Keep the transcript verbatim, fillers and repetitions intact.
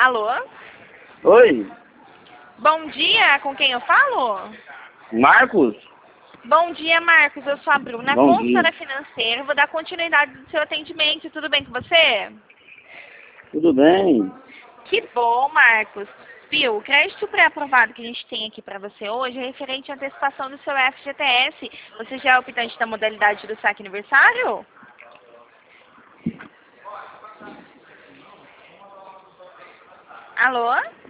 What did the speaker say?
Alô? Oi, Bom dia, com quem eu falo? Marcos? Bom dia, Marcos. Eu sou a Bruna, Bom dia. consultora financeira. Vou dar continuidade do seu atendimento. Tudo bem com você? Tudo bem? Que bom, Marcos. Viu, o crédito pré-aprovado que a gente tem aqui para você hoje é referente à antecipação do seu F G T S. Você já é optante da modalidade do saque aniversário? Alô?